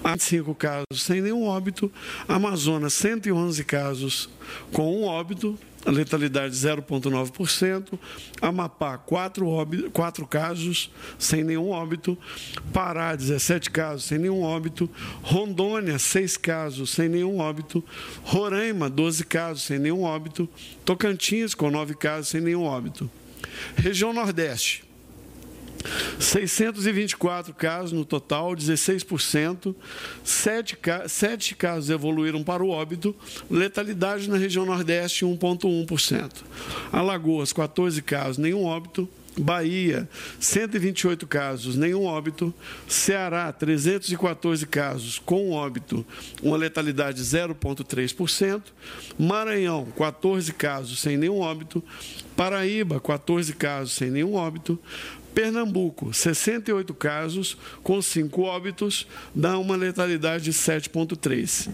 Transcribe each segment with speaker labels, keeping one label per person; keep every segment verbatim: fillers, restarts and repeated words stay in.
Speaker 1: vinte e cinco casos sem nenhum óbito, Amazonas cento e onze casos com um óbito, a letalidade zero vírgula nove por cento, Amapá quatro, óbito, quatro casos sem nenhum óbito, Pará dezessete casos sem nenhum óbito, Rondônia seis casos sem nenhum óbito, Roraima doze casos sem nenhum óbito, Tocantins com nove casos sem nenhum óbito. Região Nordeste, seiscentos e vinte e quatro casos no total, dezesseis por cento, sete, sete casos evoluíram para o óbito, letalidade na região Nordeste um vírgula um por cento. Alagoas, quatorze casos, nenhum óbito. Bahia, cento e vinte e oito casos, nenhum óbito. Ceará, trezentos e quatorze casos com óbito, uma letalidade zero vírgula três por cento. Maranhão, quatorze casos sem nenhum óbito. Paraíba, quatorze casos sem nenhum óbito. Pernambuco, sessenta e oito casos com cinco óbitos, dá uma letalidade de sete vírgula três.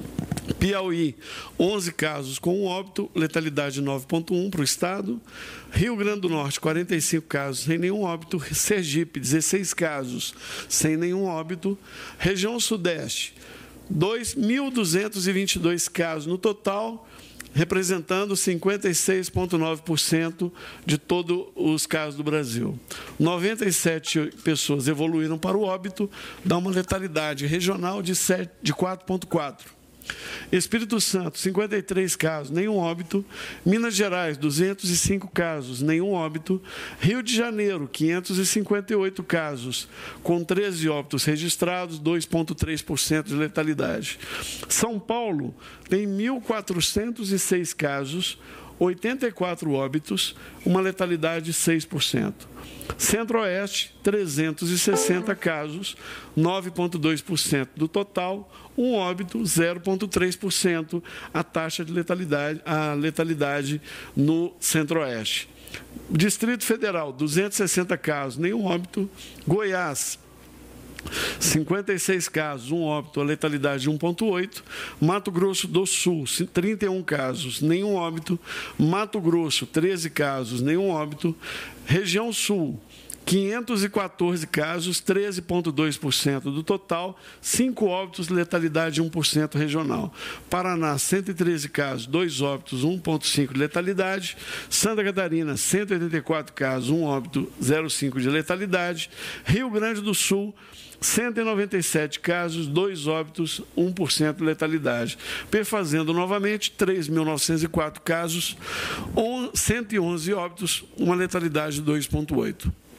Speaker 1: Piauí, onze casos com um óbito, letalidade nove vírgula um para o estado. Rio Grande do Norte, quarenta e cinco casos sem nenhum óbito. Sergipe, dezesseis casos sem nenhum óbito. Região Sudeste, dois mil duzentos e vinte e dois casos no total, representando cinquenta e seis vírgula nove por cento de todos os casos do Brasil. noventa e sete pessoas evoluíram para o óbito, dá uma letalidade regional de quatro vírgula quatro. Espírito Santo, cinquenta e três casos, nenhum óbito. Minas Gerais, duzentos e cinco casos, nenhum óbito. Rio de Janeiro, quinhentos e cinquenta e oito casos, com treze óbitos registrados, dois vírgula três por cento de letalidade. São Paulo tem mil quatrocentos e seis casos, oitenta e quatro óbitos, uma letalidade de seis por cento. Centro-Oeste, trezentos e sessenta casos, nove vírgula dois por cento do total, um óbito, zero vírgula três por cento a taxa de letalidade, a letalidade no Centro-Oeste. Distrito Federal, duzentos e sessenta casos, nenhum óbito. Goiás, cinquenta e seis casos, um óbito, a letalidade de um vírgula oito. Mato Grosso do Sul, trinta e um casos, nenhum óbito. Mato Grosso, treze casos, nenhum óbito. Região Sul, quinhentos e quatorze casos, treze vírgula dois por cento do total, cinco óbitos, letalidade de um por cento regional. Paraná, cento e treze casos, dois óbitos, um vírgula cinco por cento de letalidade. Santa Catarina, cento e oitenta e quatro casos, um óbito, zero vírgula cinco por cento de letalidade. Rio Grande do Sul, cento e noventa e sete casos, dois óbitos, um por cento de letalidade. Perfazendo novamente, três mil novecentos e quatro casos, cento e onze óbitos, uma letalidade de dois vírgula oito por cento.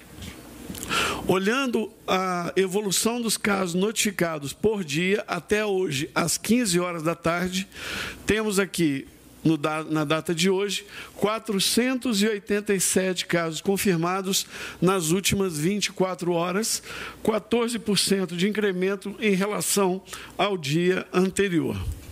Speaker 1: Olhando a evolução dos casos notificados por dia, até hoje, às quinze horas da tarde, temos aqui, no, na data de hoje, quatrocentos e oitenta e sete casos confirmados nas últimas vinte e quatro horas, quatorze por cento de incremento em relação ao dia anterior.